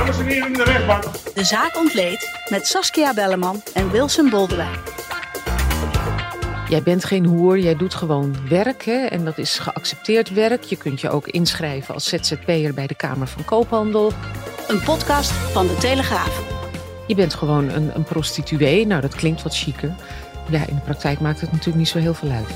Dames en heren in de rechtbank. De zaak ontleed met Saskia Belleman en Wilson Boldewijn. Jij bent geen hoer, jij doet gewoon werk, hè? En dat is geaccepteerd werk. Je kunt je ook inschrijven als ZZP'er bij de Kamer van Koophandel. Een podcast van De Telegraaf. Je bent gewoon een prostituee. Nou, dat klinkt wat chiquer. Ja, in de praktijk maakt het natuurlijk niet zo heel veel uit.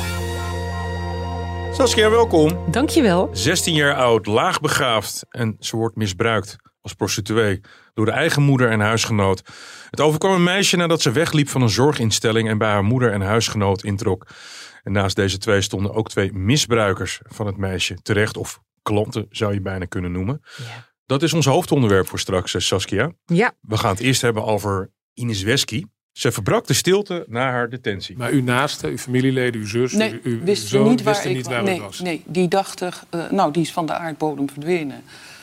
Saskia, welkom. Dankjewel. 16 jaar oud, laagbegaafd en ze wordt misbruikt als prostituee door de eigen moeder en huisgenoot. Het overkwam een meisje nadat ze wegliep van een zorginstelling en bij haar moeder en huisgenoot introk. En naast deze twee stonden ook twee misbruikers van het meisje terecht, of klanten zou je bijna kunnen noemen. Ja. Dat is ons hoofdonderwerp voor straks, Saskia. Ja. We gaan het eerst hebben over Ines Wesky. Ze verbrak de stilte na haar detentie. Maar uw naaste, uw familieleden, uw zus, nee, uw wisten zoon niet wisten niet waar het was? Nee, die dachten, die is van de aardbodem verdwenen.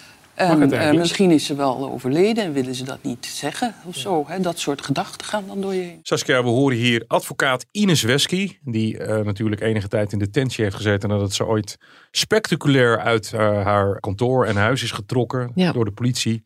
En misschien is ze wel overleden en willen ze dat niet zeggen of zo. Hè? Dat soort gedachten gaan dan door je heen. Saskia, we horen hier advocaat Ines Wesky, die natuurlijk enige tijd in detentie heeft gezeten nadat ze ooit spectaculair uit haar kantoor en huis is getrokken door de politie.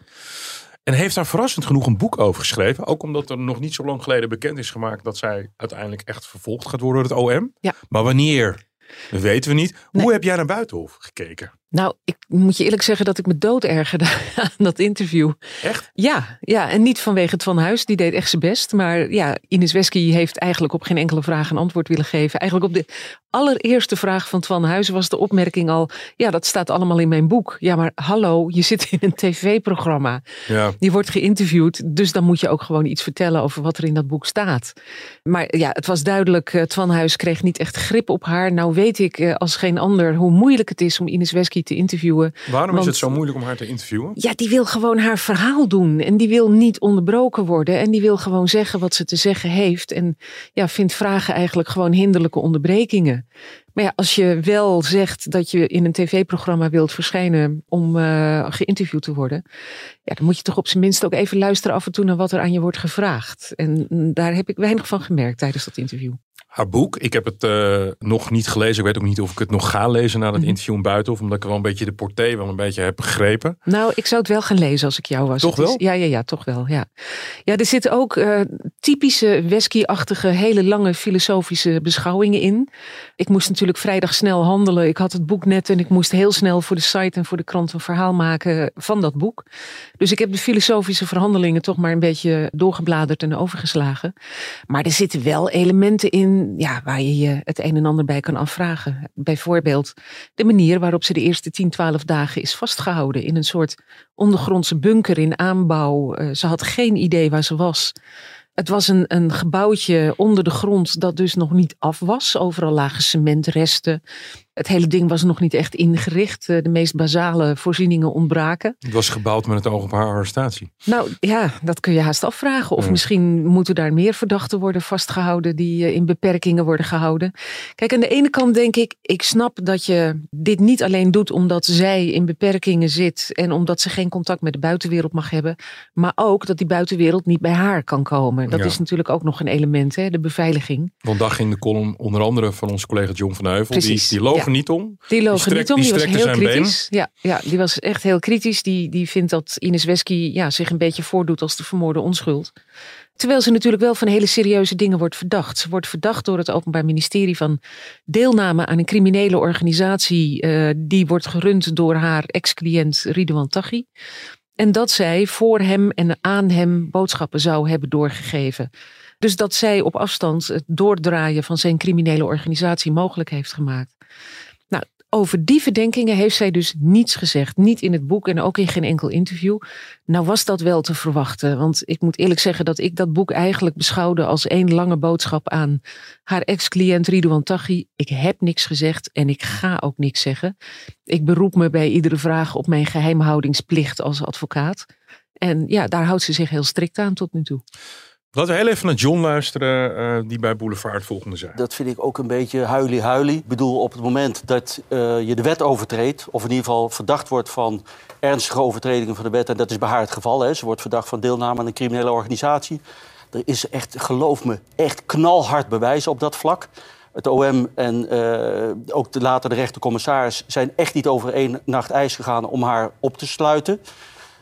En heeft daar verrassend genoeg een boek over geschreven. Ook omdat er nog niet zo lang geleden bekend is gemaakt dat zij uiteindelijk echt vervolgd gaat worden door het OM. Ja. Maar wanneer, dat weten we niet. Nee. Hoe heb jij naar Buitenhof gekeken? Nou, ik moet je eerlijk zeggen dat ik me dood ergerde aan dat interview. Echt? Ja, en niet vanwege het Van Huis, die deed echt zijn best. Maar ja, Ines Wesky heeft eigenlijk op geen enkele vraag een antwoord willen geven. Eigenlijk op de allereerste vraag van Van Huis was de opmerking al, ja, dat staat allemaal in mijn boek. Ja, maar hallo, je zit in een tv-programma. Ja. Je wordt geïnterviewd, dus dan moet je ook gewoon iets vertellen over wat er in dat boek staat. Maar ja, het was duidelijk, het Van Huis kreeg niet echt grip op haar. Nou weet ik als geen ander hoe moeilijk het is om Ines Wesky te interviewen. Waarom is het zo moeilijk om haar te interviewen? Ja, die wil gewoon haar verhaal doen. En die wil niet onderbroken worden. En die wil gewoon zeggen wat ze te zeggen heeft. En ja, vindt vragen eigenlijk gewoon hinderlijke onderbrekingen. Maar ja, als je wel zegt dat je in een tv-programma wilt verschijnen om geïnterviewd te worden, ja, dan moet je toch op zijn minst ook even luisteren af en toe naar wat er aan je wordt gevraagd. En daar heb ik weinig van gemerkt tijdens dat interview. Haar boek, ik heb het nog niet gelezen. Ik weet ook niet of ik het nog ga lezen na dat interview in Buitenhof. Omdat ik wel een beetje de portée wel een beetje heb begrepen. Nou, ik zou het wel gaan lezen als ik jou was. Toch wel? Ja, toch wel. Ja, er zitten ook typische Wesky-achtige, hele lange filosofische beschouwingen in. Ik moest natuurlijk vrijdag snel handelen. Ik had het boek net en ik moest heel snel voor de site en voor de krant een verhaal maken van dat boek. Dus ik heb de filosofische verhandelingen toch maar een beetje doorgebladerd en overgeslagen. Maar er zitten wel elementen in, ja, waar je je het een en ander bij kan afvragen. Bijvoorbeeld de manier waarop ze de eerste 10, 12 dagen is vastgehouden in een soort ondergrondse bunker in aanbouw. Ze had geen idee waar ze was. Het was een gebouwtje onder de grond dat dus nog niet af was. Overal lagen cementresten. Het hele ding was nog niet echt ingericht. De meest basale voorzieningen ontbraken. Het was gebouwd met het oog op haar arrestatie. Nou ja, dat kun je haast afvragen. Of misschien moeten daar meer verdachten worden vastgehouden die in beperkingen worden gehouden. Kijk, aan de ene kant denk ik snap dat je dit niet alleen doet omdat zij in beperkingen zit en omdat ze geen contact met de buitenwereld mag hebben. Maar ook dat die buitenwereld niet bij haar kan komen. Dat is natuurlijk ook nog een element, hè, de beveiliging. Want daar ging de column onder andere van onze collega John van Heuvel. Die loog niet om. Die loog niet om, die was heel kritisch. Been. Ja, die was echt heel kritisch. Die vindt dat Ines Wesky zich een beetje voordoet als de vermoorde onschuld. Terwijl ze natuurlijk wel van hele serieuze dingen wordt verdacht. Ze wordt verdacht door het Openbaar Ministerie van deelname aan een criminele organisatie. Die wordt gerund door haar ex-cliënt Ridouan Taghi. En dat zij voor hem en aan hem boodschappen zou hebben doorgegeven. Dus dat zij op afstand het doordraaien van zijn criminele organisatie mogelijk heeft gemaakt. Nou, over die verdenkingen heeft zij dus niets gezegd. Niet in het boek en ook in geen enkel interview. Nou was dat wel te verwachten. Want ik moet eerlijk zeggen dat ik dat boek eigenlijk beschouwde als één lange boodschap aan haar ex-cliënt Ridouan Taghi. Ik heb niks gezegd en ik ga ook niks zeggen. Ik beroep me bij iedere vraag op mijn geheimhoudingsplicht als advocaat. En ja, daar houdt ze zich heel strikt aan tot nu toe. Laten we heel even naar John luisteren, die bij Boulevard het volgende zei. Dat vind ik ook een beetje huilie-huilie. Ik bedoel, op het moment dat je de wet overtreedt, of in ieder geval verdacht wordt van ernstige overtredingen van de wet, en dat is bij haar het geval, hè. Ze wordt verdacht van deelname aan een criminele organisatie. Er is echt, geloof me, echt knalhard bewijs op dat vlak. Het OM en ook later de rechtercommissaris zijn echt niet over één nacht ijs gegaan om haar op te sluiten.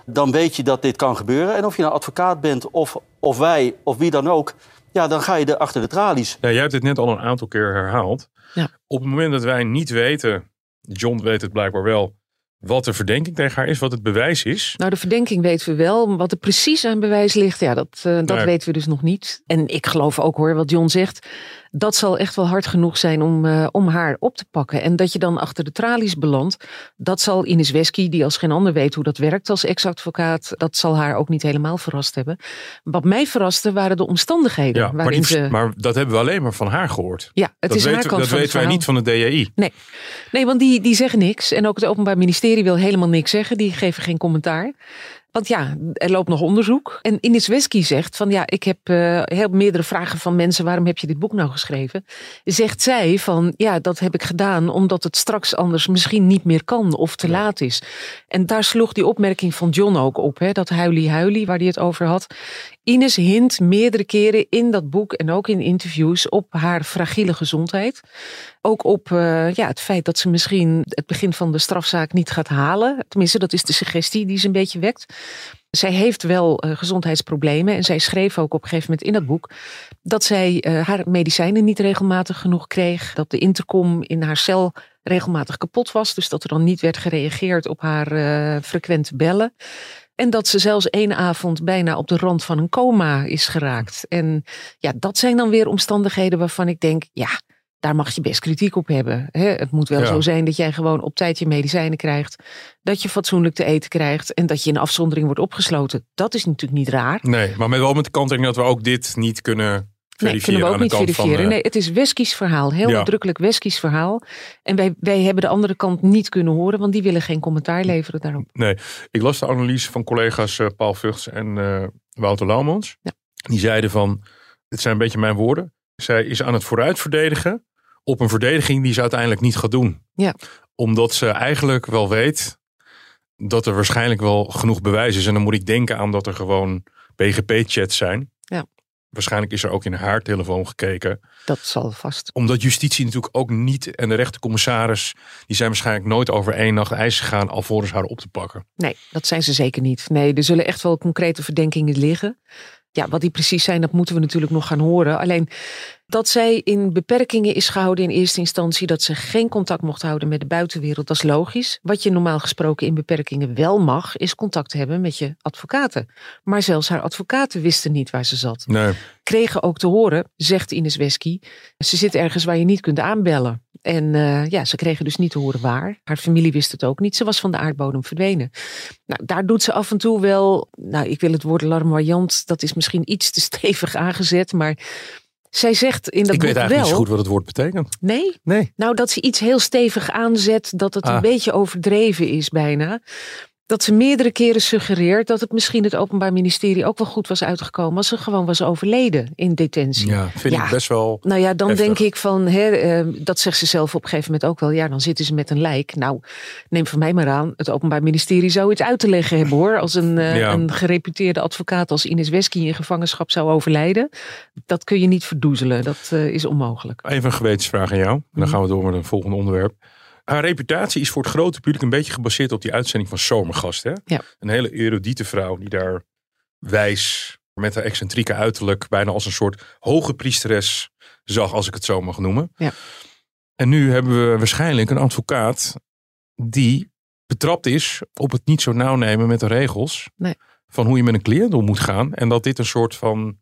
dan weet je dat dit kan gebeuren. En of je nou advocaat bent of wij of wie dan ook, ja, dan ga je er achter de tralies. Ja, jij hebt dit net al een aantal keer herhaald. Ja. Op het moment dat wij niet weten, John weet het blijkbaar wel, wat de verdenking tegen haar is, wat het bewijs is. Nou, de verdenking weten we wel. Wat er precies aan bewijs ligt, ja, dat weten we dus nog niet. En ik geloof ook hoor, wat John zegt, dat zal echt wel hard genoeg zijn om haar op te pakken. En dat je dan achter de tralies belandt, dat zal Ines Wesky, die als geen ander weet hoe dat werkt als ex-advocaat, dat zal haar ook niet helemaal verrast hebben. Wat mij verraste waren de omstandigheden. Ja, maar dat hebben we alleen maar van haar gehoord. Ja, het is haar kant van het verhaal. Dat weten wij niet van het DJI. Nee, want die zeggen niks. En ook het Openbaar Ministerie wil helemaal niks zeggen. Die geven geen commentaar. Want ja, er loopt nog onderzoek. En Ines Wesky zegt van ja, ik heb heel meerdere vragen van mensen. Waarom heb je dit boek nou geschreven? Zegt zij van ja, dat heb ik gedaan omdat het straks anders misschien niet meer kan of te laat is. En daar sloeg die opmerking van John ook op. Hè, dat huilie waar hij het over had. Ines hint meerdere keren in dat boek en ook in interviews op haar fragiele gezondheid. Ook op het feit dat ze misschien het begin van de strafzaak niet gaat halen. Tenminste, dat is de suggestie die ze een beetje wekt. Zij heeft wel gezondheidsproblemen en zij schreef ook op een gegeven moment in dat boek dat zij haar medicijnen niet regelmatig genoeg kreeg. Dat de intercom in haar cel regelmatig kapot was. Dus dat er dan niet werd gereageerd op haar frequente bellen. En dat ze zelfs één avond bijna op de rand van een coma is geraakt. En ja, dat zijn dan weer omstandigheden waarvan ik denk, ja, daar mag je best kritiek op hebben. Het moet wel zo zijn dat jij gewoon op tijd je medicijnen krijgt. Dat je fatsoenlijk te eten krijgt. En dat je in afzondering wordt opgesloten. Dat is natuurlijk niet raar. Nee, maar wel met de kanttekening dat we ook dit niet kunnen verifiëren. Nee, kunnen we ook niet verifiëren. Nee, het is Wesky's verhaal. Heel nadrukkelijk Wesky's verhaal. En wij hebben de andere kant niet kunnen horen. Want die willen geen commentaar leveren daarop. Nee, ik las de analyse van collega's Paul Vugts en Wouter Laumans. Ja. Die zeiden van, dit zijn een beetje mijn woorden. Zij is aan het vooruitverdedigen op een verdediging die ze uiteindelijk niet gaat doen. Ja. Omdat ze eigenlijk wel weet dat er waarschijnlijk wel genoeg bewijs is. En dan moet ik denken aan dat er gewoon PGP-chats zijn. Ja. Waarschijnlijk is er ook in haar telefoon gekeken. Dat zal vast. Omdat justitie natuurlijk ook niet en de rechtercommissaris, die zijn waarschijnlijk nooit over één nacht ijs gegaan alvorens haar op te pakken. Nee, dat zijn ze zeker niet. Nee, er zullen echt wel concrete verdenkingen liggen. Ja, wat die precies zijn, dat moeten we natuurlijk nog gaan horen. Alleen dat zij in beperkingen is gehouden in eerste instantie, dat ze geen contact mocht houden met de buitenwereld, dat is logisch. Wat je normaal gesproken in beperkingen wel mag, is contact hebben met je advocaten. Maar zelfs haar advocaten wisten niet waar ze zat. Nee. Kregen ook te horen, zegt Ines Wesky, ze zit ergens waar je niet kunt aanbellen. En ze kregen dus niet te horen waar. Haar familie wist het ook niet. Ze was van de aardbodem verdwenen. Nou, daar doet ze af en toe wel, ik wil het woord larmoyant, dat is misschien iets te stevig aangezet, maar zij zegt in dat boek wel. Ik weet eigenlijk niet zo goed wat het woord betekent. Nee? Nou, dat ze iets heel stevig aanzet, dat het een beetje overdreven is bijna. Dat ze meerdere keren suggereert dat het misschien het Openbaar Ministerie ook wel goed was uitgekomen als ze gewoon was overleden in detentie. Ja, vind ik best wel Nou ja, dan heftig. denk ik van, dat zegt ze zelf op een gegeven moment ook wel. Ja, dan zitten ze met een lijk. Nou, neem van mij maar aan, het Openbaar Ministerie zou iets uit te leggen hebben hoor. Als een gereputeerde advocaat als Ines Wesky in gevangenschap zou overlijden. Dat kun je niet verdoezelen. Dat is onmogelijk. Even een gewetensvraag aan jou. En dan gaan we door met een volgende onderwerp. Haar reputatie is voor het grote publiek een beetje gebaseerd op die uitzending van Zomergast. Hè? Ja. Een hele erudite vrouw die daar wijs met haar excentrieke uiterlijk bijna als een soort hoge priesteres zag, als ik het zo mag noemen. Ja. En nu hebben we waarschijnlijk een advocaat die betrapt is op het niet zo nauw nemen met de regels van hoe je met een cliënt om moet gaan. En dat dit een soort van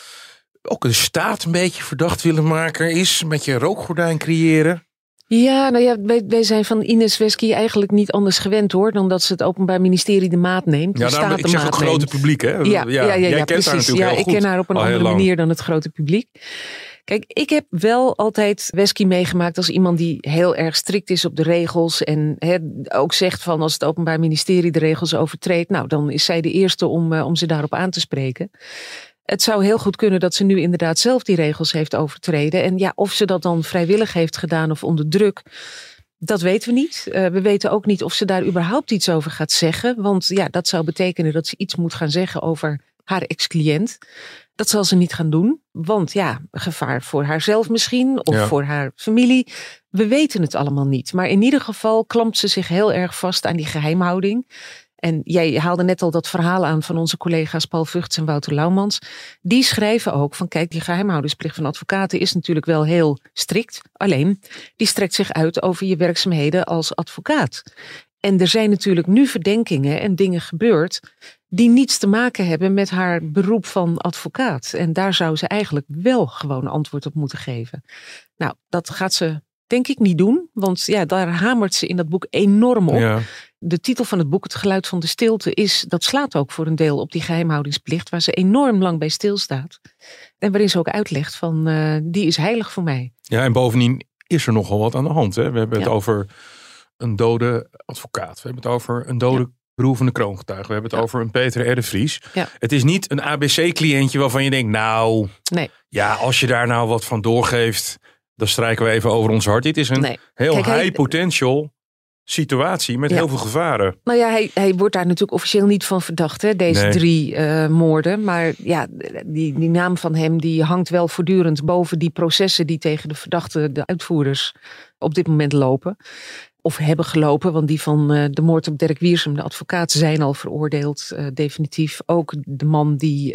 ook een staat een beetje verdacht willen maken is. Een beetje rookgordijn creëren. Ja, nou ja, wij zijn van Ines Wesky eigenlijk niet anders gewend hoor, dan dat ze het Openbaar Ministerie de maat neemt. Ja, nou, ik zeg ook grote publiek, hè? Ja, jij kent haar natuurlijk heel goed. Ik ken haar op een andere manier dan het grote publiek. Kijk, ik heb wel altijd Wesky meegemaakt als iemand die heel erg strikt is op de regels. En ook zegt van als het Openbaar Ministerie de regels overtreedt, nou dan is zij de eerste om ze daarop aan te spreken. Het zou heel goed kunnen dat ze nu inderdaad zelf die regels heeft overtreden. En ja, of ze dat dan vrijwillig heeft gedaan of onder druk, dat weten we niet. We weten ook niet of ze daar überhaupt iets over gaat zeggen. Want ja, dat zou betekenen dat ze iets moet gaan zeggen over haar ex-cliënt. Dat zal ze niet gaan doen. Want ja, gevaar voor haarzelf misschien of voor haar familie. We weten het allemaal niet. Maar in ieder geval klampt ze zich heel erg vast aan die geheimhouding. En jij haalde net al dat verhaal aan van onze collega's Paul Vugts en Wouter Laumans. Die schrijven ook van kijk, die geheimhoudingsplicht van advocaten is natuurlijk wel heel strikt. Alleen, die strekt zich uit over je werkzaamheden als advocaat. En er zijn natuurlijk nu verdenkingen en dingen gebeurd die niets te maken hebben met haar beroep van advocaat. En daar zou ze eigenlijk wel gewoon antwoord op moeten geven. Nou, dat gaat ze denk ik niet doen, want ja, daar hamert ze in dat boek enorm op. Ja. De titel van het boek, Het Geluid van de Stilte, dat slaat ook voor een deel op die geheimhoudingsplicht, waar ze enorm lang bij stilstaat. En waarin ze ook uitlegt van, die is heilig voor mij. Ja, en bovendien is er nogal wat aan de hand. Hè? We hebben het over een dode advocaat. We hebben het over een dode broer van de kroongetuige. We hebben het over een Peter R. de Vries. Ja. Het is niet een ABC-cliëntje waarvan je denkt, nou, ja, als je daar nou wat van doorgeeft, dan strijken we even over ons hart. Dit is een heel high potential situatie met heel veel gevaren. Nou ja, hij wordt daar natuurlijk officieel niet van verdacht, hè, deze 3 moorden. Maar ja, die naam van hem die hangt wel voortdurend boven die processen die tegen de verdachte, de uitvoerders, op dit moment lopen. Of hebben gelopen, want die van de moord op Dirk Wiersum, de advocaat, zijn al veroordeeld, definitief. Ook de man die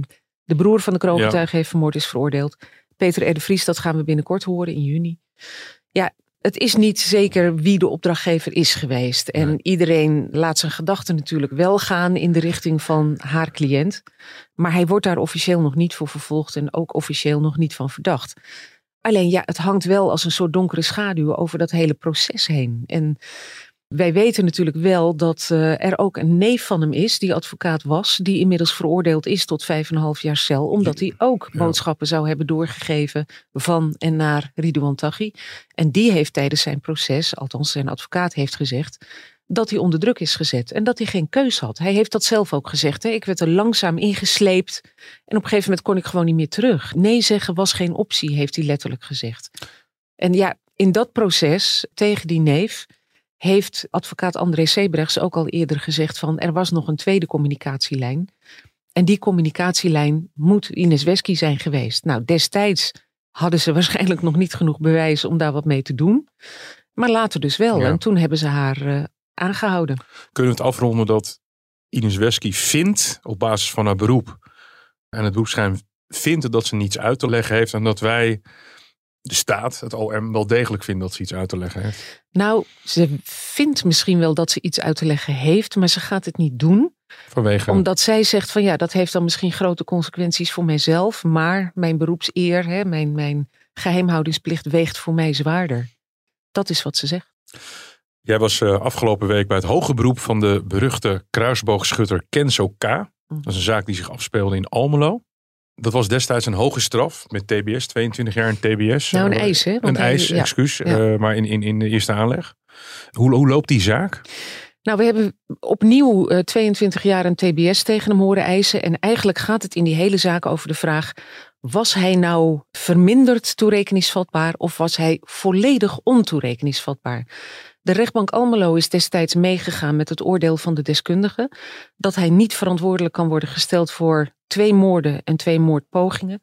de broer van de kroongetuige heeft vermoord, is veroordeeld. Peter R. de Vries, dat gaan we binnenkort horen in juni. Ja, het is niet zeker wie de opdrachtgever is geweest. En iedereen laat zijn gedachten natuurlijk wel gaan in de richting van haar cliënt. Maar hij wordt daar officieel nog niet voor vervolgd en ook officieel nog niet van verdacht. Alleen ja, het hangt wel als een soort donkere schaduw over dat hele proces heen. En wij weten natuurlijk wel dat er ook een neef van hem is, die advocaat was, die inmiddels veroordeeld is tot 5,5 jaar cel, omdat hij ook boodschappen zou hebben doorgegeven van en naar Ridouan Taghi. En die heeft tijdens zijn proces, althans zijn advocaat heeft gezegd, dat hij onder druk is gezet en dat hij geen keus had. Hij heeft dat zelf ook gezegd. Hè? Ik werd er langzaam ingesleept en op een gegeven moment kon ik gewoon niet meer terug. Nee zeggen was geen optie, heeft hij letterlijk gezegd. En ja, in dat proces tegen die neef heeft advocaat André Sebrechts ook al eerder gezegd van er was nog een tweede communicatielijn. En die communicatielijn moet Ines Wesky zijn geweest. Nou, destijds hadden ze waarschijnlijk nog niet genoeg bewijs om daar wat mee te doen. Maar later dus wel. Ja. En toen hebben ze haar aangehouden. Kunnen we het afronden dat Ines Wesky vindt, op basis van haar beroep en het beroepsgeheim, vindt dat ze niets uit te leggen heeft en dat wij, de staat, het OM, wel degelijk vinden dat ze iets uit te leggen heeft? Nou, ze vindt misschien wel dat ze iets uit te leggen heeft, maar ze gaat het niet doen. Vanwege? Omdat zij zegt van ja, dat heeft dan misschien grote consequenties voor mijzelf, maar mijn beroepseer, hè, mijn geheimhoudingsplicht weegt voor mij zwaarder. Dat is wat ze zegt. Jij was afgelopen week bij het hoge beroep van de beruchte kruisboogschutter Kenzo K. Dat is een zaak die zich afspeelde in Almelo. Dat was destijds een hoge straf met TBS, 22 jaar in TBS. Nou, een eis, hè? Een eis, excuus, maar in de eerste aanleg. Hoe loopt die zaak? Nou, we hebben opnieuw 22 jaar een TBS tegen hem horen eisen. En eigenlijk gaat het in die hele zaak over de vraag, was hij nou verminderd toerekeningsvatbaar of was hij volledig ontoerekeningsvatbaar? De rechtbank Almelo is destijds meegegaan met het oordeel van de deskundigen dat hij niet verantwoordelijk kan worden gesteld voor 2 moorden en 2 moordpogingen,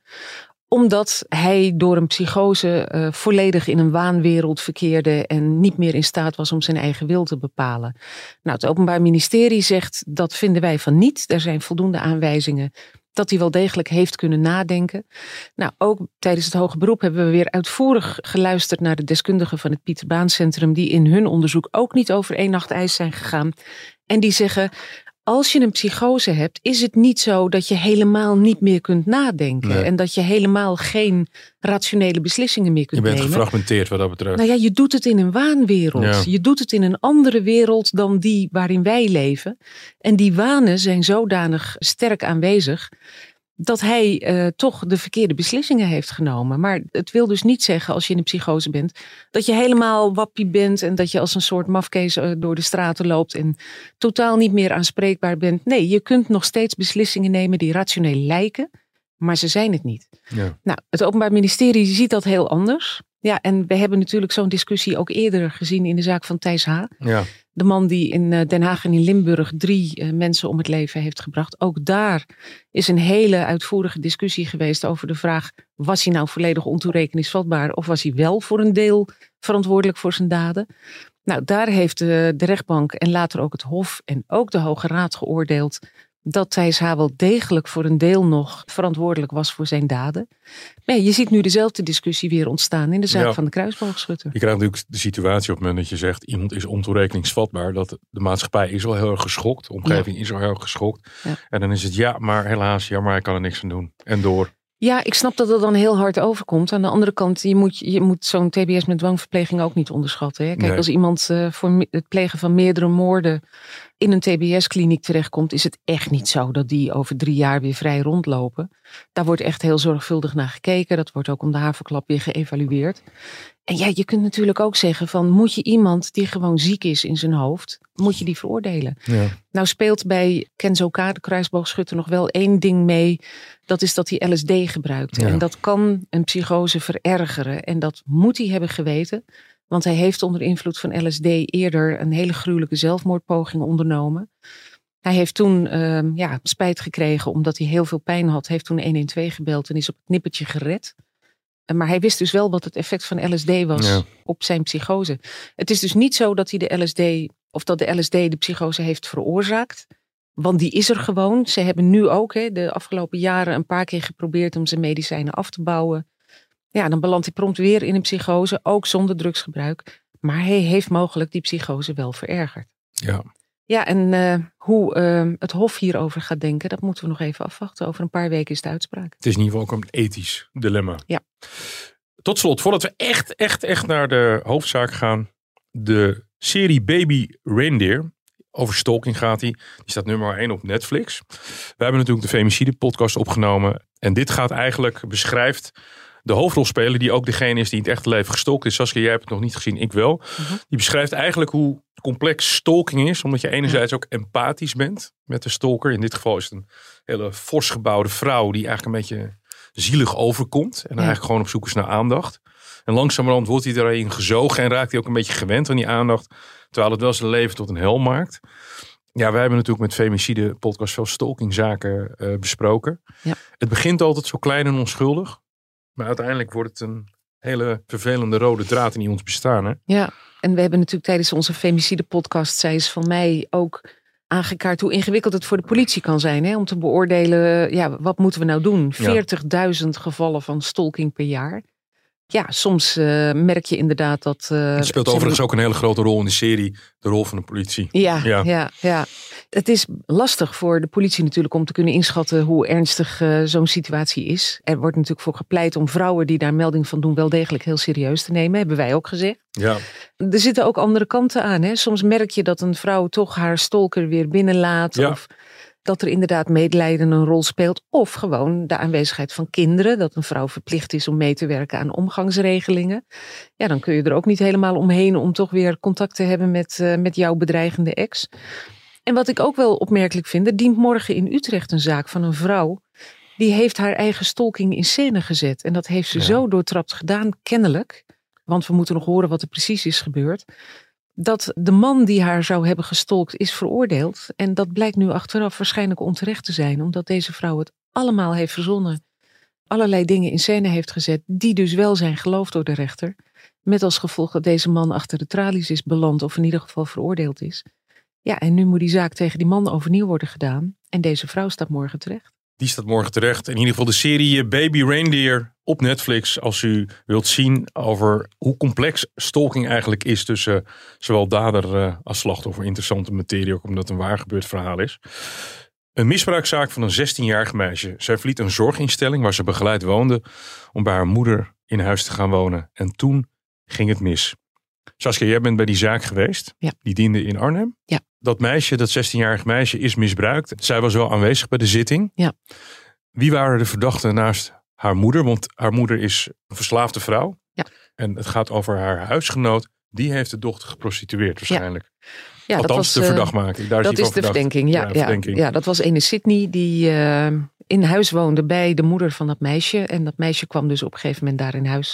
omdat hij door een psychose volledig in een waanwereld verkeerde en niet meer in staat was om zijn eigen wil te bepalen. Nou, het Openbaar Ministerie zegt dat vinden wij van niet. Er zijn voldoende aanwijzingen dat hij wel degelijk heeft kunnen nadenken. Nou, ook tijdens het hoge beroep hebben we weer uitvoerig geluisterd naar de deskundigen van het Pieter Baan Centrum, die in hun onderzoek ook niet over 1 nacht ijs zijn gegaan. En die zeggen, als je een psychose hebt, is het niet zo dat je helemaal niet meer kunt nadenken. Nee. En dat je helemaal geen rationele beslissingen meer kunt nemen. Je bent gefragmenteerd wat dat betreft. Nou ja, je doet het in een waanwereld. Ja. Je doet het in een andere wereld dan die waarin wij leven. En die wanen zijn zodanig sterk aanwezig dat hij toch de verkeerde beslissingen heeft genomen. Maar het wil dus niet zeggen, als je in een psychose bent, dat je helemaal wappie bent en dat je als een soort mafkees door de straten loopt en totaal niet meer aanspreekbaar bent. Nee, je kunt nog steeds beslissingen nemen die rationeel lijken, maar ze zijn het niet. Ja. Nou, het Openbaar Ministerie ziet dat heel anders. Ja, en we hebben natuurlijk zo'n discussie ook eerder gezien in de zaak van Thijs H. Ja. De man die in Den Haag en in Limburg 3 mensen om het leven heeft gebracht. Ook daar is een hele uitvoerige discussie geweest over de vraag, was hij nou volledig ontoerekeningsvatbaar of was hij wel voor een deel verantwoordelijk voor zijn daden? Nou, daar heeft de rechtbank en later ook het Hof en ook de Hoge Raad geoordeeld dat Thijs H. wel degelijk voor een deel nog verantwoordelijk was voor zijn daden. Maar je ziet nu dezelfde discussie weer ontstaan in de zaak van de kruisboogschutter. Je krijgt natuurlijk de situatie op het moment dat je zegt iemand is ontoerekeningsvatbaar. Dat de maatschappij is al heel erg geschokt. De omgeving is al heel erg geschokt. Ja. En dan is het maar helaas, maar hij kan er niks aan doen. En door. Ja, ik snap dat het dan heel hard overkomt. Aan de andere kant, je moet zo'n TBS met dwangverpleging ook niet onderschatten. Hè? Kijk, als iemand voor het plegen van meerdere moorden in een TBS-kliniek terechtkomt, is het echt niet zo dat die over 3 jaar weer vrij rondlopen. Daar wordt echt heel zorgvuldig naar gekeken. Dat wordt ook om de haverklap weer geëvalueerd. En ja, je kunt natuurlijk ook zeggen van, moet je iemand die gewoon ziek is in zijn hoofd, moet je die veroordelen? Ja. Nou speelt bij Kenzo K., de kruisboogschutter, nog wel 1 ding mee. Dat is dat hij LSD gebruikte. Ja. En dat kan een psychose verergeren. En dat moet hij hebben geweten. Want hij heeft onder invloed van LSD eerder een hele gruwelijke zelfmoordpoging ondernomen. Hij heeft toen spijt gekregen omdat hij heel veel pijn had. Heeft toen 112 gebeld en is op het nippertje gered. Maar hij wist dus wel wat het effect van LSD was op zijn psychose. Het is dus niet zo dat hij de LSD de psychose heeft veroorzaakt. Want die is er gewoon. Ze hebben nu ook de afgelopen jaren een paar keer geprobeerd om zijn medicijnen af te bouwen. Ja, dan belandt hij prompt weer in een psychose, ook zonder drugsgebruik. Maar hij heeft mogelijk die psychose wel verergerd. Ja. Ja, en hoe het Hof hierover gaat denken, dat moeten we nog even afwachten. Over een paar weken is de uitspraak. Het is in ieder geval ook een ethisch dilemma. Ja. Tot slot, voordat we echt naar de hoofdzaak gaan. De serie Baby Reindeer, over stalking gaat die. Die staat nummer 1 op Netflix. We hebben natuurlijk de Femicide podcast opgenomen. En dit beschrijft de hoofdrolspeler die ook degene is die in het echte leven gestalkt is. Saskia, jij hebt het nog niet gezien, ik wel. Die beschrijft eigenlijk hoe complex stalking is. Omdat je enerzijds ook empathisch bent met de stalker. In dit geval is het een hele fors gebouwde vrouw die eigenlijk een beetje zielig overkomt. En eigenlijk gewoon op zoek is naar aandacht. En langzamerhand wordt hij erin gezogen en raakt hij ook een beetje gewend aan die aandacht. Terwijl het wel zijn leven tot een hel maakt. Ja, wij hebben natuurlijk met Femicide podcast veel stalkingzaken besproken. Ja. Het begint altijd zo klein en onschuldig. Maar uiteindelijk wordt het een hele vervelende rode draad in ons bestaan. Hè? Ja, en we hebben natuurlijk tijdens onze Femicide podcast, zij is van mij ook aangekaart hoe ingewikkeld het voor de politie kan zijn. Hè? Om te beoordelen, wat moeten we nou doen? 40.000 gevallen van stalking per jaar. Ja, soms merk je inderdaad dat... het speelt overigens ook een hele grote rol in de serie. De rol van de politie. Ja. Het is lastig voor de politie natuurlijk om te kunnen inschatten hoe ernstig zo'n situatie is. Er wordt natuurlijk voor gepleit om vrouwen die daar melding van doen wel degelijk heel serieus te nemen. Hebben wij ook gezegd. Ja. Er zitten ook andere kanten aan. Hè? Soms merk je dat een vrouw toch haar stalker weer binnenlaat. Ja. Of dat er inderdaad medelijden een rol speelt. Of gewoon de aanwezigheid van kinderen. Dat een vrouw verplicht is om mee te werken aan omgangsregelingen. Ja, dan kun je er ook niet helemaal omheen om toch weer contact te hebben met jouw bedreigende ex. En wat ik ook wel opmerkelijk vind, er dient morgen in Utrecht een zaak van een vrouw. Die heeft haar eigen stalking in scène gezet. En dat heeft ze zo doortrapt gedaan, kennelijk. Want we moeten nog horen wat er precies is gebeurd. Dat de man die haar zou hebben gestalkt is veroordeeld. En dat blijkt nu achteraf waarschijnlijk onterecht te zijn. Omdat deze vrouw het allemaal heeft verzonnen. Allerlei dingen in scène heeft gezet. Die dus wel zijn geloofd door de rechter. Met als gevolg dat deze man achter de tralies is beland. Of in ieder geval veroordeeld is. Ja, en nu moet die zaak tegen die man overnieuw worden gedaan. En deze vrouw staat morgen terecht. Die staat morgen terecht. In ieder geval de serie Baby Reindeer op Netflix. Als u wilt zien over hoe complex stalking eigenlijk is tussen zowel dader als slachtoffer. Interessante materie, ook omdat het een waar gebeurd verhaal is. Een misbruikzaak van een 16-jarig meisje. Zij verliet een zorginstelling waar ze begeleid woonde om bij haar moeder in huis te gaan wonen. En toen ging het mis. Saskia, jij bent bij die zaak geweest. Ja. Die diende in Arnhem. Ja. Dat meisje, dat 16-jarig meisje, is misbruikt. Zij was wel aanwezig bij de zitting. Ja. Wie waren de verdachten naast haar moeder? Want haar moeder is een verslaafde vrouw. Ja. En het gaat over haar huisgenoot. Die heeft de dochter geprostitueerd waarschijnlijk. Ja, althans, dat was de verdachtmaking. Daar dat is de verdenking. Ja, dat was ene Sydney die in huis woonde bij de moeder van dat meisje. En dat meisje kwam dus op een gegeven moment daar in huis.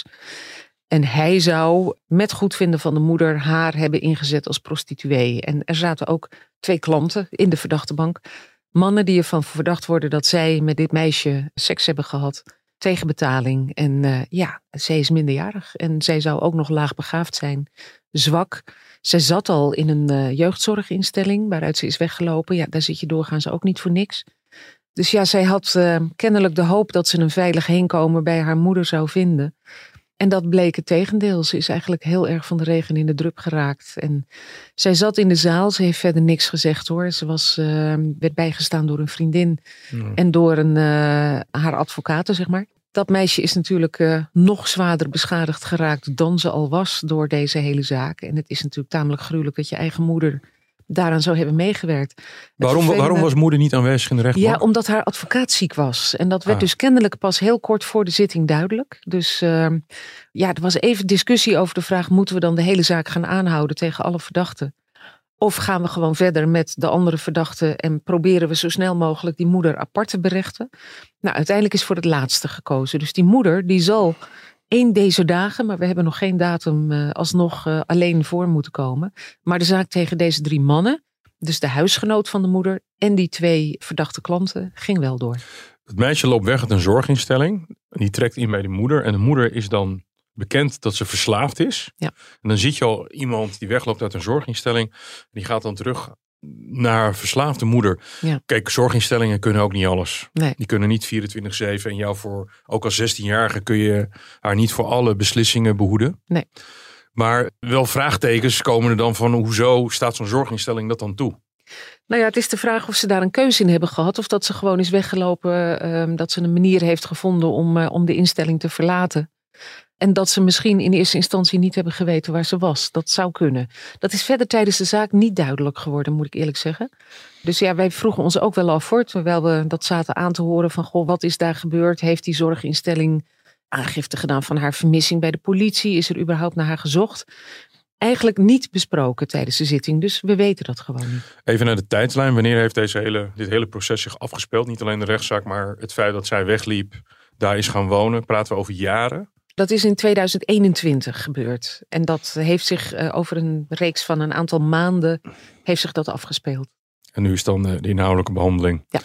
En hij zou met goedvinden van de moeder haar hebben ingezet als prostituee. En er zaten ook 2 klanten in de verdachtebank. Mannen die ervan verdacht worden dat zij met dit meisje seks hebben gehad. tegen betaling. En zij is minderjarig. En zij zou ook nog laagbegaafd zijn. Zwak. Zij zat al in een jeugdzorginstelling waaruit ze is weggelopen. Ja, daar zit je doorgaans ook niet voor niks. Dus ja, zij had kennelijk de hoop dat ze een veilig heenkomen bij haar moeder zou vinden. En dat bleek het tegendeel. Ze is eigenlijk heel erg van de regen in de drup geraakt. En zij zat in de zaal. Ze heeft verder niks gezegd hoor. Ze werd bijgestaan door een vriendin. En door haar advocaten, zeg maar. Dat meisje is natuurlijk nog zwaarder beschadigd geraakt dan ze al was door deze hele zaak. En het is natuurlijk tamelijk gruwelijk dat je eigen moeder daaraan zou hebben meegewerkt. Waarom was moeder niet aanwezig in de rechtbank? Ja, omdat haar advocaat ziek was. En dat werd dus kennelijk pas heel kort voor de zitting duidelijk. Dus er was even discussie over de vraag, moeten we dan de hele zaak gaan aanhouden tegen alle verdachten? Of gaan we gewoon verder met de andere verdachten en proberen we zo snel mogelijk die moeder apart te berechten? Nou, uiteindelijk is voor het laatste gekozen. Dus die moeder, die zal één deze dagen, maar we hebben nog geen datum, alsnog alleen voor moeten komen. Maar de zaak tegen deze 3 mannen, dus de huisgenoot van de moeder en die 2 verdachte klanten, ging wel door. Het meisje loopt weg uit een zorginstelling. Die trekt in bij de moeder. En de moeder is dan bekend dat ze verslaafd is. Ja. En dan ziet je al iemand die wegloopt uit een zorginstelling. Die gaat dan terug naar haar verslaafde moeder. Ja. Kijk, zorginstellingen kunnen ook niet alles. Nee. Die kunnen niet 24/7. En ook als 16-jarige kun je haar niet voor alle beslissingen behoeden. Nee. Maar wel vraagtekens komen er dan van, hoezo staat zo'n zorginstelling dat dan toe? Nou ja, het is de vraag of ze daar een keuze in hebben gehad. Of dat ze gewoon is weggelopen. Dat ze een manier heeft gevonden om de instelling te verlaten. En dat ze misschien in eerste instantie niet hebben geweten waar ze was. Dat zou kunnen. Dat is verder tijdens de zaak niet duidelijk geworden, moet ik eerlijk zeggen. Dus ja, wij vroegen ons ook wel af, terwijl we dat zaten aan te horen van, goh, wat is daar gebeurd? Heeft die zorginstelling aangifte gedaan van haar vermissing bij de politie? Is er überhaupt naar haar gezocht? Eigenlijk niet besproken tijdens de zitting, dus we weten dat gewoon niet. Even naar de tijdlijn. Wanneer heeft dit hele proces zich afgespeeld? Niet alleen de rechtszaak, maar het feit dat zij wegliep, daar is gaan wonen. Praten we over jaren? Dat is in 2021 gebeurd. En dat heeft zich over een reeks van een aantal maanden heeft zich dat afgespeeld. En nu is dan de inhoudelijke behandeling. Ja.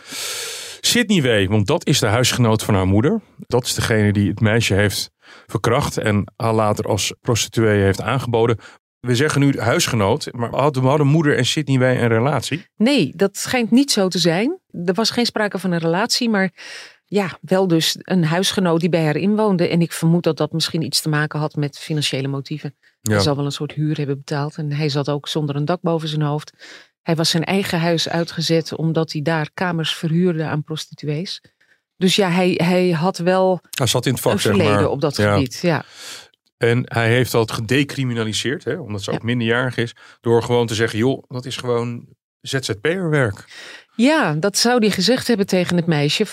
Sydney W., want dat is de huisgenoot van haar moeder. Dat is degene die het meisje heeft verkracht en haar later als prostituee heeft aangeboden. We zeggen nu huisgenoot, maar hadden moeder en Sydney W. een relatie? Nee, dat schijnt niet zo te zijn. Er was geen sprake van een relatie, maar ja, wel dus een huisgenoot die bij haar inwoonde. En ik vermoed dat dat misschien iets te maken had met financiële motieven. Ja. Hij zal wel een soort huur hebben betaald. En hij zat ook zonder een dak boven zijn hoofd. Hij was zijn eigen huis uitgezet omdat hij daar kamers verhuurde aan prostituees. Dus ja, hij had wel hij zat in het vak, een verleden op dat gebied. Ja. En hij heeft dat gedecriminaliseerd, omdat ze ook minderjarig is. Door gewoon te zeggen, joh, dat is gewoon ZZP'er-werk. Ja, dat zou hij gezegd hebben tegen het meisje.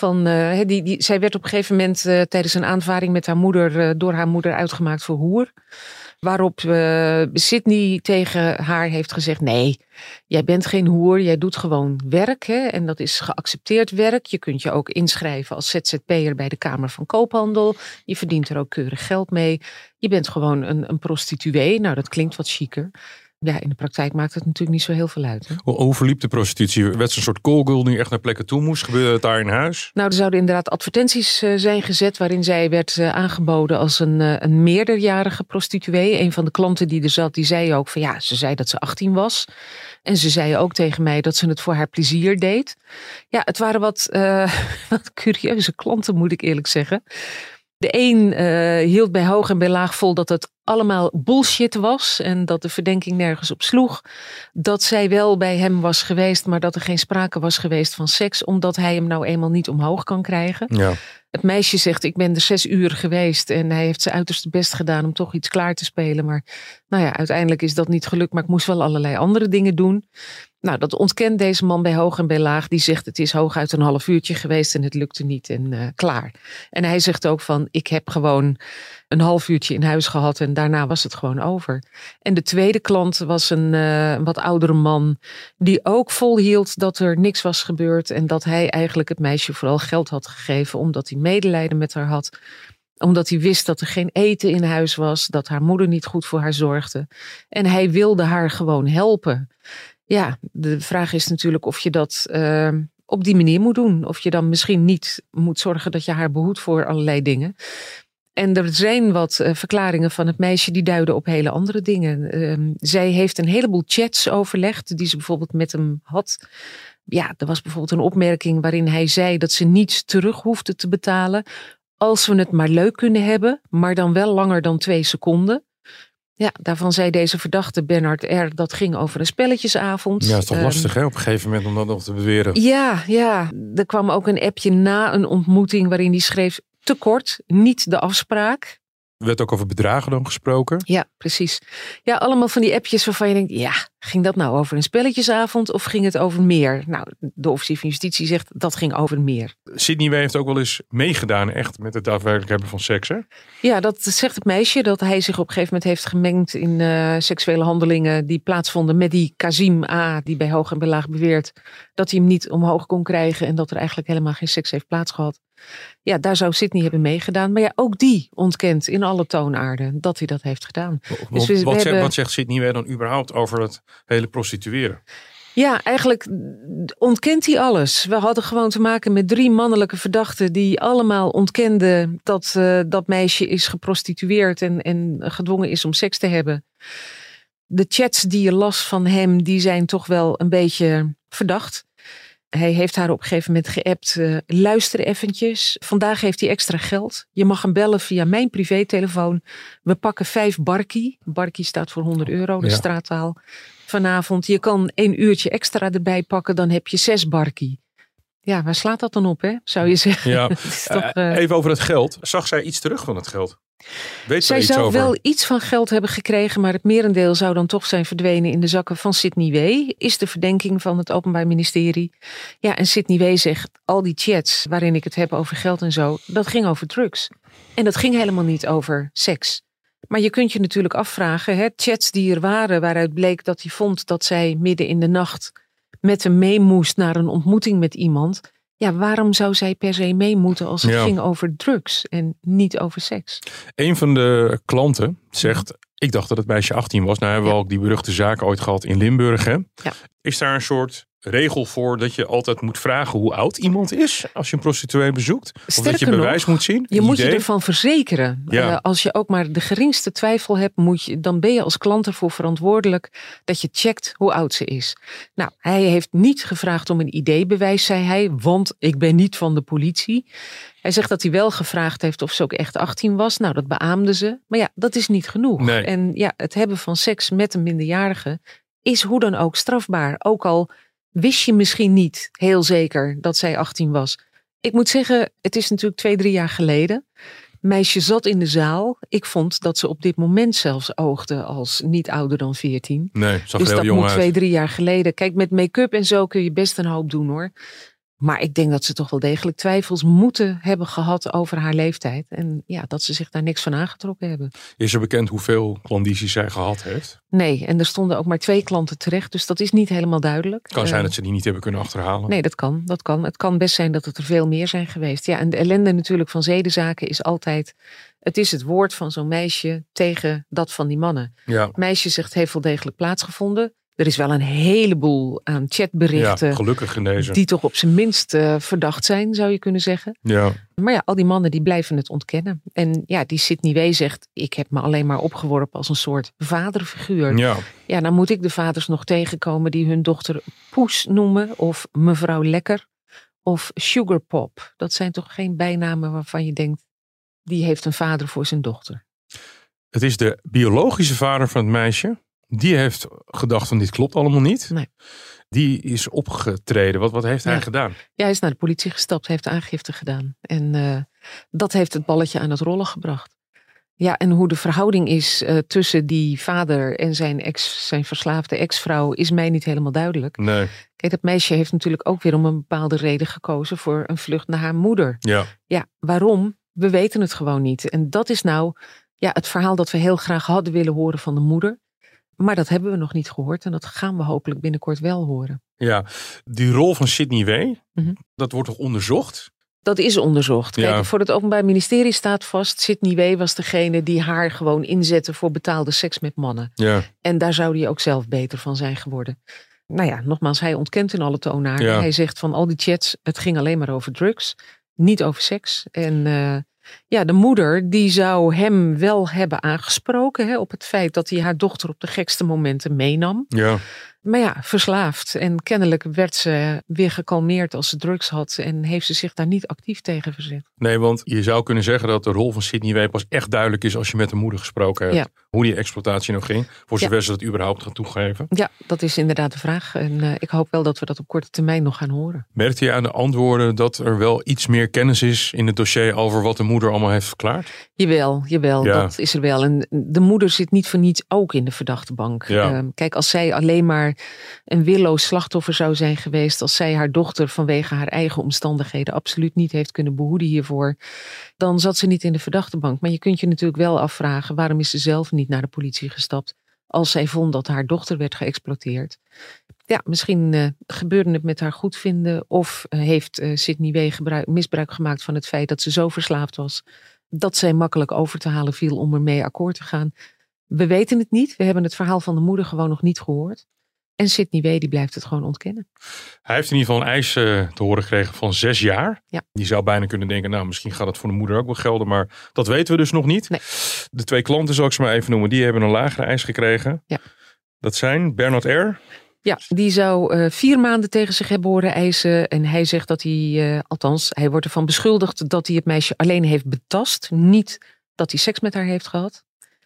Zij werd op een gegeven moment tijdens een aanvaring met haar moeder door haar moeder uitgemaakt voor hoer. Waarop Sydney tegen haar heeft gezegd, nee, jij bent geen hoer, jij doet gewoon werk. Hè? En dat is geaccepteerd werk. Je kunt je ook inschrijven als ZZP'er bij de Kamer van Koophandel. Je verdient er ook keurig geld mee. Je bent gewoon een prostituee. Nou, dat klinkt wat chiquer. Ja, in de praktijk maakt het natuurlijk niet zo heel veel uit. Hè? Hoe verliep de prostitutie? Werd ze een soort callgirl die echt naar plekken toe moest? Gebeurde het daar in huis? Nou, er zouden inderdaad advertenties zijn gezet waarin zij werd aangeboden als een meerderjarige prostituee. Een van de klanten die er zat, die zei ook van ja, ze zei dat ze 18 was. En ze zei ook tegen mij dat ze het voor haar plezier deed. Ja, het waren wat curieuze klanten, moet ik eerlijk zeggen. De een hield bij hoog en bij laag vol dat het allemaal bullshit was en dat de verdenking nergens op sloeg. Dat zij wel bij hem was geweest, maar dat er geen sprake was geweest van seks, omdat hij hem nou eenmaal niet omhoog kan krijgen. Ja. Het meisje zegt, ik ben er 6 uur geweest en hij heeft zijn uiterste best gedaan om toch iets klaar te spelen. Maar nou ja, uiteindelijk is dat niet gelukt, maar ik moest wel allerlei andere dingen doen. Nou, dat ontkent deze man bij hoog en bij laag. Die zegt, het is hooguit een half uurtje geweest en het lukte niet en klaar. En hij zegt ook van, ik heb gewoon een half uurtje in huis gehad en daarna was het gewoon over. En de tweede klant was een wat oudere man die ook volhield dat er niks was gebeurd en dat hij eigenlijk het meisje vooral geld had gegeven omdat hij medelijden met haar had. Omdat hij wist dat er geen eten in huis was, dat haar moeder niet goed voor haar zorgde. En hij wilde haar gewoon helpen. Ja, de vraag is natuurlijk op die manier moet doen. Of je dan misschien niet moet zorgen dat je haar behoedt voor allerlei dingen. En er zijn wat verklaringen van het meisje die duiden op hele andere dingen. Zij heeft een heleboel chats overlegd die ze bijvoorbeeld met hem had. Ja, er was bijvoorbeeld een opmerking waarin hij zei dat ze niets terug hoefde te betalen. Als we het maar leuk kunnen hebben, maar dan wel langer dan 2 seconden. Ja, daarvan zei deze verdachte Bernard R. dat ging over een spelletjesavond. Ja, dat is toch lastig hè, op een gegeven moment om dat nog te beweren. Ja, er kwam ook een appje na een ontmoeting waarin hij schreef te kort, niet de afspraak. Er werd ook over bedragen dan gesproken. Ja, precies. Ja, allemaal van die appjes waarvan je denkt, ja, ging dat nou over een spelletjesavond of ging het over meer? Nou, de officier van justitie zegt dat ging over meer. Sidney W. heeft ook wel eens meegedaan echt met het daadwerkelijk hebben van seks, hè? Ja, dat zegt het meisje, dat hij zich op een gegeven moment heeft gemengd in seksuele handelingen die plaatsvonden met die Kazim A, die bij hoog en bij laag beweert dat hij hem niet omhoog kon krijgen en dat er eigenlijk helemaal geen seks heeft plaatsgehad. Ja, daar zou Sidney hebben meegedaan. Maar ja, ook die ontkent in alle toonaarden dat hij dat heeft gedaan. Dus wat zegt Sidney W. dan überhaupt over het hele prostitueren? Ja, eigenlijk ontkent hij alles. We hadden gewoon te maken met 3 mannelijke verdachten die allemaal ontkenden dat dat meisje is geprostitueerd en gedwongen is om seks te hebben. De chats die je las van hem, die zijn toch wel een beetje verdacht. Hij heeft haar op een gegeven moment geappt. Luister eventjes. Vandaag heeft hij extra geld. Je mag hem bellen via mijn privételefoon. We pakken 5 barkie. Barkie staat voor €100, de straattaal. Vanavond. Je kan 1 uurtje extra erbij pakken. Dan heb je 6 barkie. Ja, waar slaat dat dan op, hè? Zou je zeggen. Ja. Toch, even over het geld. Zag zij iets terug van het geld? Weet zij iets zou over? wel iets van geld hebben gekregen, maar het merendeel zou dan toch zijn verdwenen in de zakken van Sidney W. Is de verdenking van het Openbaar Ministerie. Ja, en Sidney W. zegt, al die chats waarin ik het heb over geld en zo, dat ging over drugs. En dat ging helemaal niet over seks. Maar je kunt je natuurlijk afvragen, hè, chats die er waren waaruit bleek dat hij vond dat zij midden in de nacht met hem mee moest naar een ontmoeting met iemand. Ja, waarom zou zij per se mee moeten als het ging over drugs en niet over seks? Een van de klanten zegt, ik dacht dat het meisje 18 was. Nou hebben we ook die beruchte zaak ooit gehad in Limburg. Hè? Ja. Is daar een soort regel voor dat je altijd moet vragen hoe oud iemand is als je een prostituee bezoekt? Of Sterker dat je bewijs moet zien? Je moet je ervan verzekeren. Ja. Als je ook maar de geringste twijfel hebt, dan ben je als klant ervoor verantwoordelijk dat je checkt hoe oud ze is. Nou, hij heeft niet gevraagd om een ID-bewijs, zei hij, want ik ben niet van de politie. Hij zegt dat hij wel gevraagd heeft of ze ook echt 18 was. Nou, dat beaamde ze. Maar ja, dat is niet genoeg. Nee. En ja, het hebben van seks met een minderjarige is hoe dan ook strafbaar. Ook al wist je misschien niet heel zeker dat zij 18 was. Ik moet zeggen, het is natuurlijk 2-3 jaar geleden. Meisje zat in de zaal. Ik vond dat ze op dit moment zelfs oogde als niet ouder dan 14. Nee, zag dus heel dat jong moet uit. 2-3 jaar geleden. Kijk, met make-up en zo kun je best een hoop doen hoor. Maar ik denk dat ze toch wel degelijk twijfels moeten hebben gehad over haar leeftijd. En ja, dat ze zich daar niks van aangetrokken hebben. Is er bekend hoeveel klandities zij gehad heeft? Nee, en er stonden ook maar 2 klanten terecht. Dus dat is niet helemaal duidelijk. Het kan zijn dat ze die niet hebben kunnen achterhalen. Nee, dat kan. Het kan best zijn dat het er veel meer zijn geweest. Ja, en de ellende natuurlijk van zedenzaken is altijd, het is het woord van zo'n meisje tegen dat van die mannen. Ja. Het meisje zegt heeft wel degelijk plaatsgevonden. Er is wel een heleboel aan chatberichten. Ja, gelukkig in deze. Die toch op zijn minst verdacht zijn, zou je kunnen zeggen. Ja. Maar ja, al die mannen die blijven het ontkennen. En ja, die Sidney W. zegt, ik heb me alleen maar opgeworpen als een soort vaderfiguur. Ja. Ja, dan moet ik de vaders nog tegenkomen die hun dochter Poes noemen. Of mevrouw Lekker. Of Sugar Pop. Dat zijn toch geen bijnamen waarvan je denkt, die heeft een vader voor zijn dochter. Het is de biologische vader van het meisje. Die heeft gedacht van dit klopt allemaal niet. Nee. Die is opgetreden. Wat heeft hij gedaan? Ja, hij is naar de politie gestapt, heeft aangifte gedaan. En dat heeft het balletje aan het rollen gebracht. Ja, en hoe de verhouding is tussen die vader en zijn verslaafde ex-vrouw is mij niet helemaal duidelijk. Nee. Kijk, dat meisje heeft natuurlijk ook weer om een bepaalde reden gekozen voor een vlucht naar haar moeder. Ja. Ja, waarom? We weten het gewoon niet. En dat is nou het verhaal dat we heel graag hadden willen horen van de moeder. Maar dat hebben we nog niet gehoord en dat gaan we hopelijk binnenkort wel horen. Ja, die rol van Sidney W., dat wordt toch onderzocht? Dat is onderzocht. Kijk, Ja. voor het Openbaar Ministerie staat vast, Sidney W. was degene die haar gewoon inzette voor betaalde seks met mannen. Ja. En daar zou hij ook zelf beter van zijn geworden. nogmaals, hij ontkent in alle toonaarden. Ja. Hij zegt van al die chats, het ging alleen maar over drugs. Niet over seks. En de moeder die zou hem wel hebben aangesproken op het feit dat hij haar dochter op de gekste momenten meenam. Ja. Maar ja, verslaafd. En kennelijk werd ze weer gekalmeerd als ze drugs had. En heeft ze zich daar niet actief tegen verzet. Nee, want je zou kunnen zeggen dat de rol van Sidney W. pas echt duidelijk is als je met de moeder gesproken hebt. Ja. Hoe die exploitatie nou ging. Voor zover ze dat überhaupt gaan toegeven. Ja, dat is inderdaad de vraag. En ik hoop wel dat we dat op korte termijn nog gaan horen. Merkte je aan de antwoorden dat er wel iets meer kennis is in het dossier over wat de moeder allemaal heeft verklaard? Jawel, ja. Dat is er wel. En de moeder zit niet voor niets ook in de verdachte bank. Ja. Kijk, als zij alleen maar een willoos slachtoffer zou zijn geweest, als zij haar dochter vanwege haar eigen omstandigheden absoluut niet heeft kunnen behoeden hiervoor, dan zat ze niet in de verdachte bank. Maar je kunt je natuurlijk wel afvragen, waarom is ze zelf niet naar de politie gestapt als zij vond dat haar dochter werd geëxploiteerd? Ja, misschien gebeurde het met haar goedvinden of heeft Sidney W. misbruik gemaakt van het feit dat ze zo verslaafd was dat zij makkelijk over te halen viel om ermee akkoord te gaan. We weten het niet. We hebben het verhaal van de moeder gewoon nog niet gehoord. En Sidney W. die blijft het gewoon ontkennen. Hij heeft in ieder geval een eis te horen gekregen van 6 jaar. Ja. Die zou bijna kunnen denken, misschien gaat het voor de moeder ook wel gelden. Maar dat weten we dus nog niet. Nee. De 2 klanten, zal ik ze maar even noemen, die hebben een lagere eis gekregen. Ja. Dat zijn Bernard R. Ja, die zou 4 maanden tegen zich hebben horen eisen. En hij zegt dat hij wordt ervan beschuldigd dat hij het meisje alleen heeft betast. Niet dat hij seks met haar heeft gehad.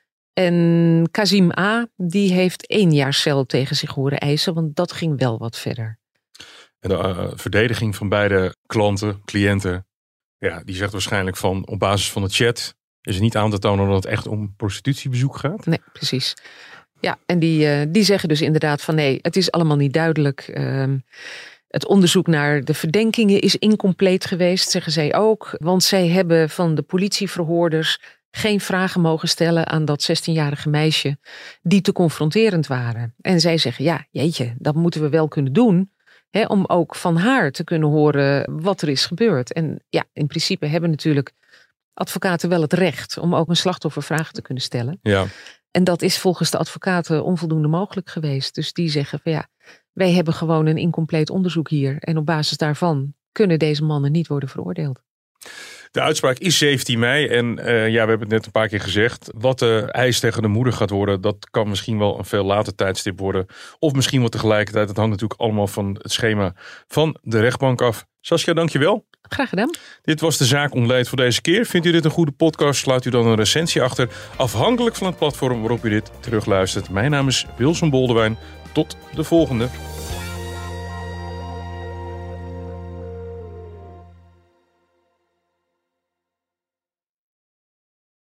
En Kazim A, die heeft 1 jaar cel tegen zich horen eisen, want dat ging wel wat verder. En de verdediging van beide cliënten, die zegt waarschijnlijk van op basis van de chat is het niet aan te tonen dat het echt om prostitutiebezoek gaat. Nee, precies. Ja, en die zeggen dus inderdaad van nee, het is allemaal niet duidelijk. Het onderzoek naar de verdenkingen is incompleet geweest, zeggen zij ook. Want zij hebben van de politieverhoorders geen vragen mogen stellen aan dat 16-jarige meisje die te confronterend waren. En zij zeggen, dat moeten we wel kunnen doen, om ook van haar te kunnen horen wat er is gebeurd. En ja, in principe hebben natuurlijk advocaten wel het recht om ook een slachtoffer vragen te kunnen stellen. Ja. En dat is volgens de advocaten onvoldoende mogelijk geweest. Dus die zeggen van wij hebben gewoon een incompleet onderzoek hier. En op basis daarvan kunnen deze mannen niet worden veroordeeld. De uitspraak is 17 mei en we hebben het net een paar keer gezegd. Wat de eis tegen de moeder gaat worden, dat kan misschien wel een veel later tijdstip worden. Of misschien wel tegelijkertijd. Het hangt natuurlijk allemaal van het schema van de rechtbank af. Saskia, dankjewel. Graag gedaan. Dit was de Zaak Ontleed voor deze keer. Vindt u dit een goede podcast? Sluit u dan een recensie achter. Afhankelijk van het platform waarop u dit terugluistert. Mijn naam is Wilson Boldewijn. Tot de volgende.